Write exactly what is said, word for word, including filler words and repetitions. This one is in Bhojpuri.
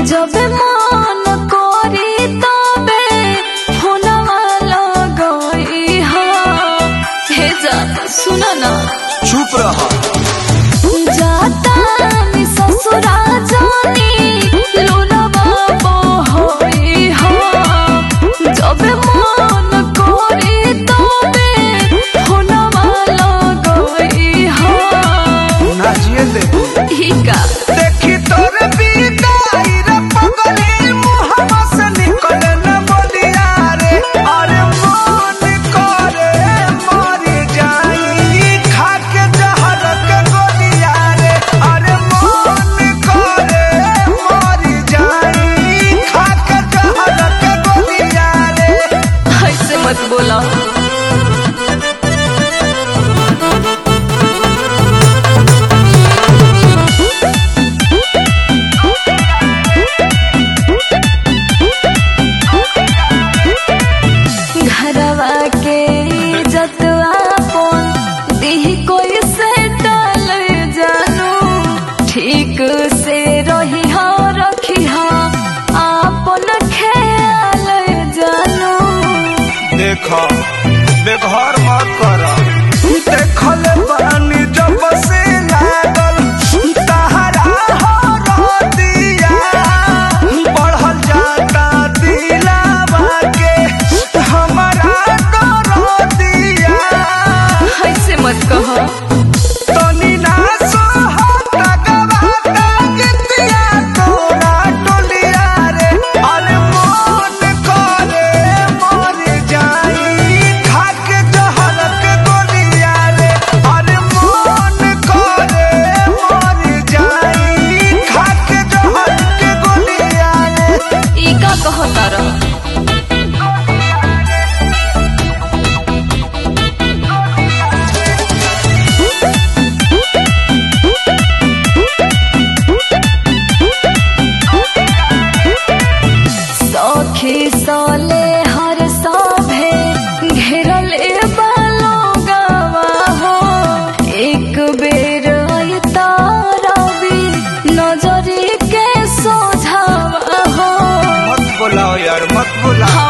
जब मन करी तबे फोनवा लगई हा। हे जा सुन ना, चुप रहा। जाता नी ससुरा जानी लुलवा बहई हा। जब मन करी तबे फोनवा लगई हा। ना जिए दे ही का देखी तोर बिदाई रे पगली मुहम्मा से निकले न बोलिया रे। अरे मन करे मर जाई खा के जहर के गोलिया रे। अरे मन करे मर जाई खा के जहर के गोलिया रे। ऐसे मत बोला। घरवा के जतवा फोन दिही कोई से डाल जानू। ठीक से रही हा रखी हा आपन ख्याल जानू। देखा बेघर मत कर। देखल बानी जब से लागल तहरा हो दिया। बढ़ल जाता दिलावा के हमारा डर दिया। ऐसे मत कहो। तनी ना सोहता गवाता गितिया तोरा टोलिया रे। अरे मन करे मर जाई खा के जहर के गोलिया रे। अरे मन करे मर जाई खा के जहर के गोलिया रे। ई का कहो तारा। सखी सोले हर सभे घेरल बालो गवा हो। एक बेर तारा भी नजरी के सोझावा हो। मत बुलाओ यार मत बुलाओ।